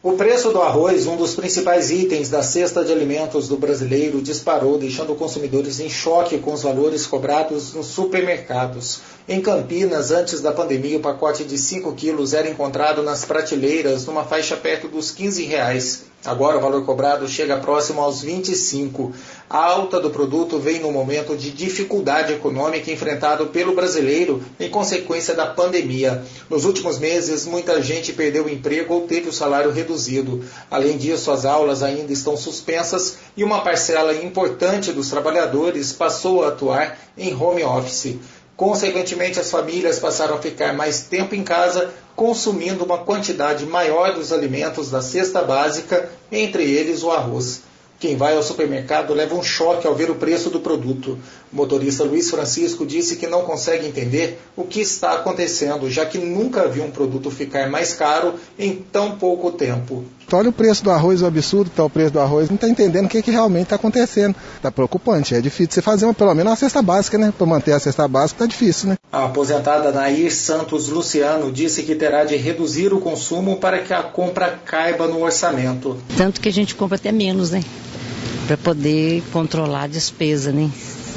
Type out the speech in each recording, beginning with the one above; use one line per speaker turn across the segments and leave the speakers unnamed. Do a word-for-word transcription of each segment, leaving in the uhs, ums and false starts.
O preço do arroz, um dos principais itens da cesta de alimentos do brasileiro, disparou, deixando consumidores em choque com os valores cobrados nos supermercados. Em Campinas, antes da pandemia, o pacote de cinco quilos era encontrado nas prateleiras numa faixa perto dos quinze reais. Agora o valor cobrado chega próximo aos vinte e cinco. A alta do produto vem no momento de dificuldade econômica enfrentado pelo brasileiro em consequência da pandemia. Nos últimos meses, muita gente perdeu o emprego ou teve o salário reduzido. Além disso, as aulas ainda estão suspensas e uma parcela importante dos trabalhadores passou a atuar em home office. Consequentemente, as famílias passaram a ficar mais tempo em casa, consumindo uma quantidade maior dos alimentos da cesta básica, entre eles o arroz. Quem vai ao supermercado leva um choque ao ver o preço do produto. O motorista Luiz Francisco disse que não consegue entender o que está acontecendo, já que nunca viu um produto ficar mais caro em tão pouco tempo.
Olha o preço do arroz, o absurdo que está o preço do arroz, não está entendendo o que, que realmente está acontecendo. Está preocupante, é difícil você fazer uma, pelo menos uma cesta básica, né? Para manter a cesta básica está difícil, né?
A aposentada Nair Santos Luciano disse que terá de reduzir o consumo para que a compra caiba no orçamento.
Tanto que a gente compra até menos, né? Para poder controlar a despesa, né?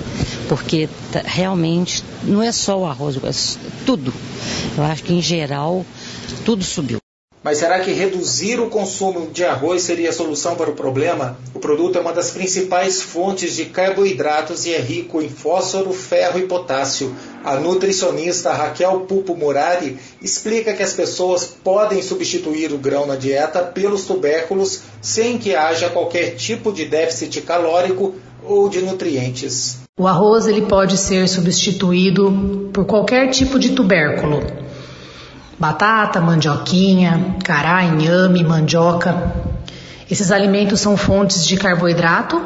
Porque tá, realmente não é só o arroz, é tudo. Eu acho que em geral tudo subiu.
Mas será que reduzir o consumo de arroz seria a solução para o problema? O produto é uma das principais fontes de carboidratos e é rico em fósforo, ferro e potássio. A nutricionista Raquel Pupo Murari explica que as pessoas podem substituir o grão na dieta pelos tubérculos sem que haja qualquer tipo de déficit calórico ou de nutrientes.
O arroz ele pode ser substituído por qualquer tipo de tubérculo. Batata, mandioquinha, cará, inhame, mandioca. Esses alimentos são fontes de carboidrato,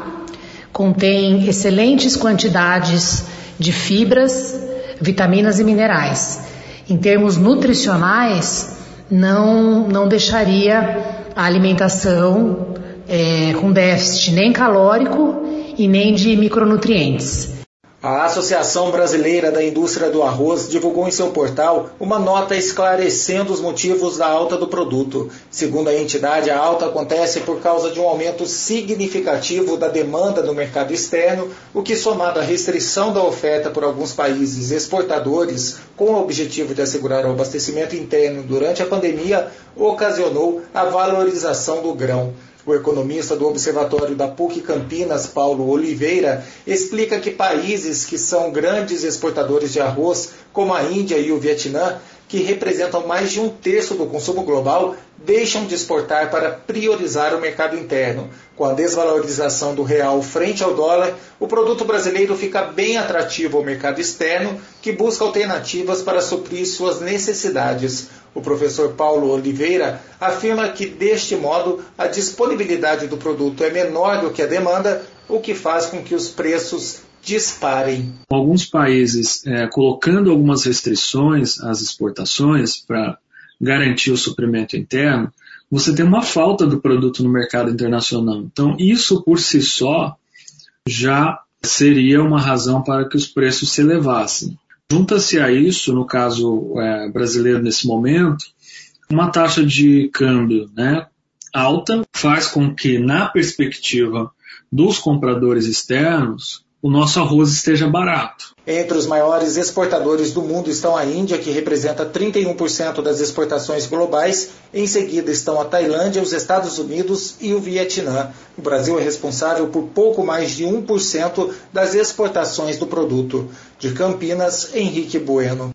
contêm excelentes quantidades de fibras, vitaminas e minerais. Em termos nutricionais, não, não deixaria a alimentação é, com déficit nem calórico e nem de micronutrientes.
A Associação Brasileira da Indústria do Arroz divulgou em seu portal uma nota esclarecendo os motivos da alta do produto. Segundo a entidade, a alta acontece por causa de um aumento significativo da demanda no mercado externo, o que, somado à restrição da oferta por alguns países exportadores, com o objetivo de assegurar o abastecimento interno durante a pandemia, ocasionou a valorização do grão. O economista do Observatório da P U C Campinas, Paulo Oliveira, explica que países que são grandes exportadores de arroz, como a Índia e o Vietnã, que representam mais de um terço do consumo global, deixam de exportar para priorizar o mercado interno. Com a desvalorização do real frente ao dólar, o produto brasileiro fica bem atrativo ao mercado externo, que busca alternativas para suprir suas necessidades. O professor Paulo Oliveira afirma que, deste modo, a disponibilidade do produto é menor do que a demanda, o que faz com que os preços disparem.
Alguns países é, colocando algumas restrições às exportações para garantir o suprimento interno, você tem uma falta do produto no mercado internacional. Então, isso por si só já seria uma razão para que os preços se elevassem. Junta-se a isso, no caso é, brasileiro nesse momento, uma taxa de câmbio, né, alta, faz com que, na perspectiva dos compradores externos, o nosso arroz esteja barato.
Entre os maiores exportadores do mundo estão a Índia, que representa trinta e um por cento das exportações globais. Em seguida estão a Tailândia, os Estados Unidos e o Vietnã. O Brasil é responsável por pouco mais de um por cento das exportações do produto. De Campinas, Henrique Bueno.